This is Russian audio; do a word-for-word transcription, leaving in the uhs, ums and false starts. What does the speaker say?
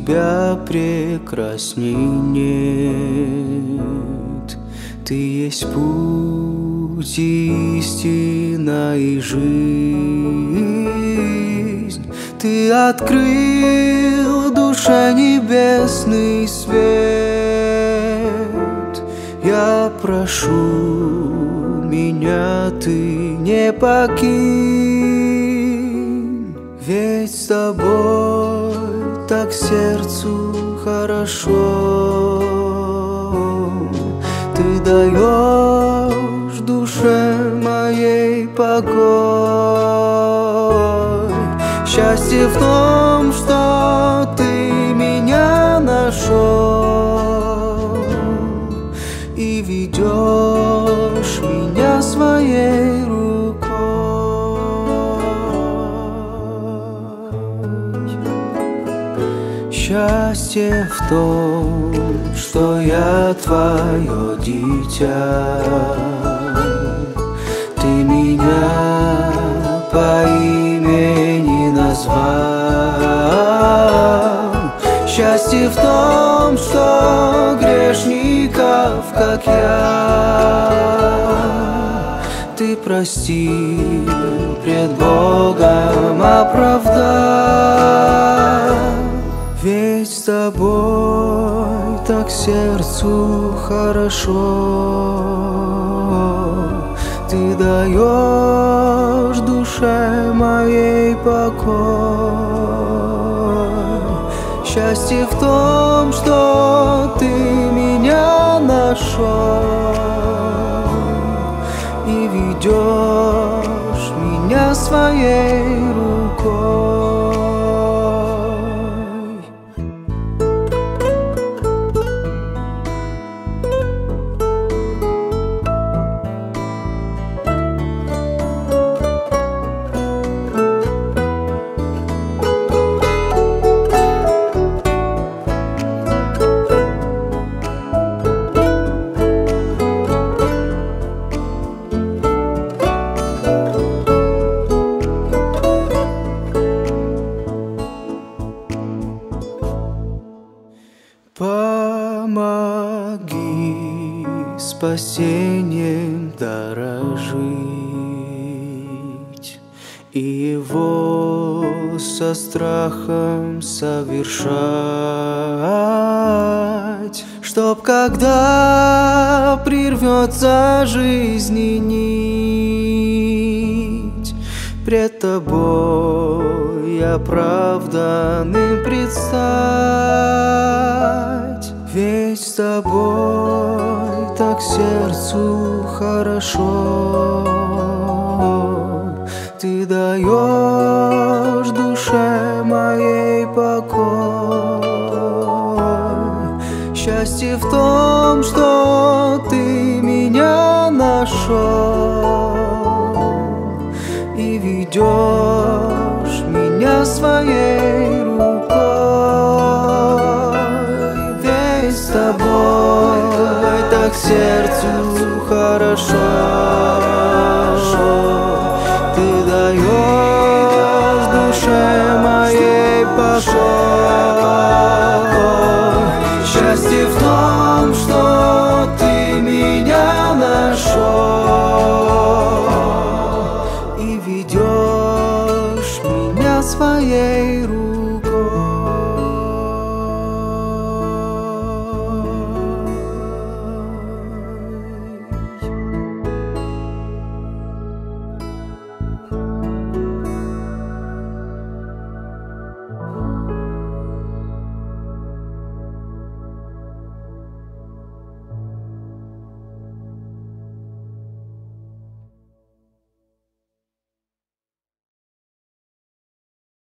тебя прекрасней нет. Ты есть путь, и истина и жизнь. Ты открыл душе небесный свет. Я прошу, меня ты не покинь, ведь с тобой так сердцу хорошо. Ты даешь душе моей покой. Счастье в том, что ты меня нашел и ведешь меня своей рукой. Счастье в том, что я твое дитя. Ты меня по имени назвал. Счастье в том, что грешников, как я, ты простил, пред Богом оправдал. Ведь с тобой так сердцу хорошо. Ты даешь душе моей покой. Счастье в том, что ты меня нашел и ведешь меня своей рукой. Помоги спасением дорожить и его со страхом совершать, чтоб когда прервется жизни нить, пред тобой оправданным предстать. Ведь с тобой так сердцу хорошо. Ты даешь душе моей покой. Счастье в том, что ты меня нашел и ведешь меня своей рукой. Ведь с тобой так сердцу хорошо. Ты даешь душе моей покой.